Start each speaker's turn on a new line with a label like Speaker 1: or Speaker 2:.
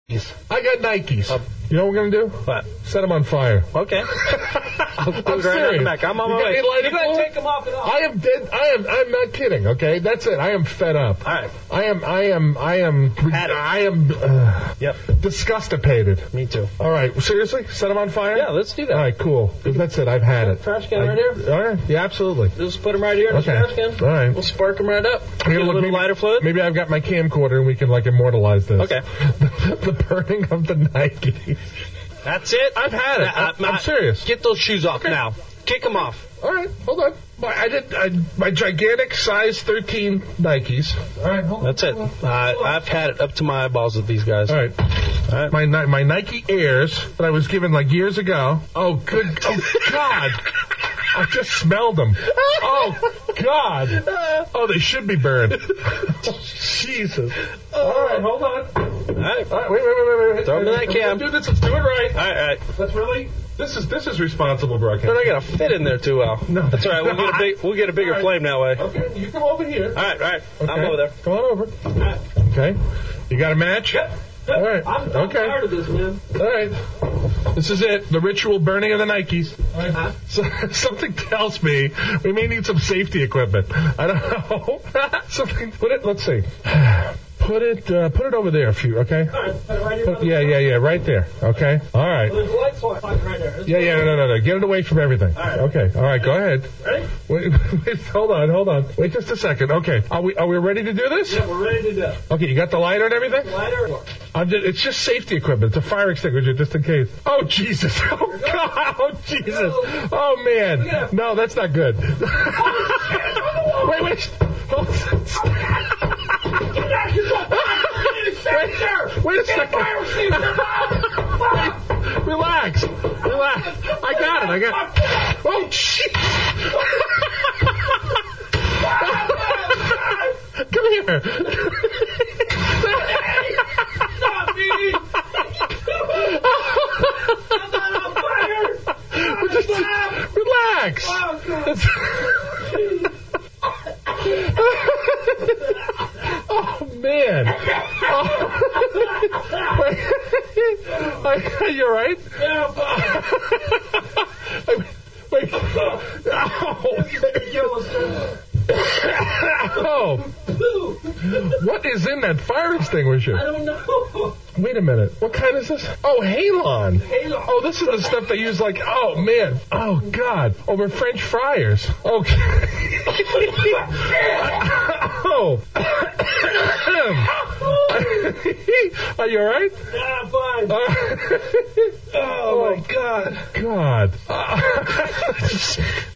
Speaker 1: I got Nikes. You know what we're going to do?
Speaker 2: What?
Speaker 1: Set them on fire.
Speaker 2: Okay. I'll do
Speaker 1: I'm
Speaker 2: it right
Speaker 1: serious.
Speaker 2: in the back. I'm on
Speaker 1: You
Speaker 2: my
Speaker 1: got
Speaker 2: way.
Speaker 1: any lighter
Speaker 2: You gotta
Speaker 1: fluid?
Speaker 2: take them off and on.
Speaker 1: I am dead. I'm not kidding. Okay, that's it. I am fed up.
Speaker 2: All right.
Speaker 1: I am
Speaker 2: Had it. Yep.
Speaker 1: disgustipated.
Speaker 2: Me too.
Speaker 1: All right, seriously, set them on fire.
Speaker 2: Yeah, let's do that.
Speaker 1: All right, cool. 'Cause that's it. I've had it.
Speaker 2: Trash can right here?
Speaker 1: All right. Yeah, absolutely.
Speaker 2: Just put them right here in the
Speaker 1: Okay.
Speaker 2: trash can.
Speaker 1: All right.
Speaker 2: We'll spark them right up.
Speaker 1: We're
Speaker 2: Get
Speaker 1: gonna
Speaker 2: a
Speaker 1: look
Speaker 2: little lighter fluid.
Speaker 1: Maybe I've got my camcorder and we can immortalize this.
Speaker 2: Okay.
Speaker 1: The burning of the Nike.
Speaker 2: That's it.
Speaker 1: I've had it. I'm serious.
Speaker 2: Get those shoes off now. Kick them off.
Speaker 1: All right, hold on. My gigantic size 13 Nikes. All right, hold on.
Speaker 2: That's it. I've had it up to my eyeballs with these guys.
Speaker 1: All right.
Speaker 2: All right.
Speaker 1: My Nike Airs that I was given years ago. Oh, good. Oh, God. I just smelled them. Oh, God. Oh, they should be burned. Jesus. All right, hold on.
Speaker 2: All right.
Speaker 1: All right, wait.
Speaker 2: Throw 'em in that can.
Speaker 1: Let's do this. Let's do it right.
Speaker 2: All right.
Speaker 1: Let's really. This is responsible broadcasting.
Speaker 2: They're not gonna fit in there too well.
Speaker 1: No.
Speaker 2: That's all right. We'll get a bigger
Speaker 1: All right.
Speaker 2: flame that way.
Speaker 1: Okay, you come over here.
Speaker 2: All right.
Speaker 1: Okay.
Speaker 2: I'm over there.
Speaker 1: Come on over.
Speaker 2: All right.
Speaker 1: Okay. You got a match? All right.
Speaker 2: I'm
Speaker 1: Okay.
Speaker 2: tired of this, man.
Speaker 1: All right. This is it. The ritual burning of the Nikes. All right.
Speaker 2: Huh?
Speaker 1: So, something tells me we may need some safety equipment. I don't know. Something. Let's see. Put it over there, if you. Okay.
Speaker 2: All right. Put it right here.
Speaker 1: Yeah. Right there. Okay. All right.
Speaker 2: There's a light switch right there.
Speaker 1: Yeah. No. Get it away from everything.
Speaker 2: All right.
Speaker 1: Okay. All right. Go ahead.
Speaker 2: Ready?
Speaker 1: Wait. Hold on. Wait just a second. Okay. Are we ready to do this?
Speaker 2: Yeah, we're ready to do.
Speaker 1: Okay. You got the lighter and everything?
Speaker 2: Lighter.
Speaker 1: It's just safety equipment. It's a fire extinguisher just in case. Oh, Jesus. Oh, God. Oh, Jesus. Oh, man. No, that's not good. Wait. Wait a second. Relax. I got it. Oh, shit. Come here.
Speaker 2: Stop me! I'm not on fire!
Speaker 1: Just relax. Oh, man. You all right?
Speaker 2: Yeah,
Speaker 1: Wait. Oh. What is in that fire extinguisher?
Speaker 2: I don't know.
Speaker 1: Wait a minute. What kind is this? Oh, Halon.
Speaker 2: Halon.
Speaker 1: Oh, this is the stuff they use oh, man. Oh, God. Over French fryers. Okay. Oh. Are you all right?
Speaker 2: Yeah, I'm fine.
Speaker 1: Oh, my God. God.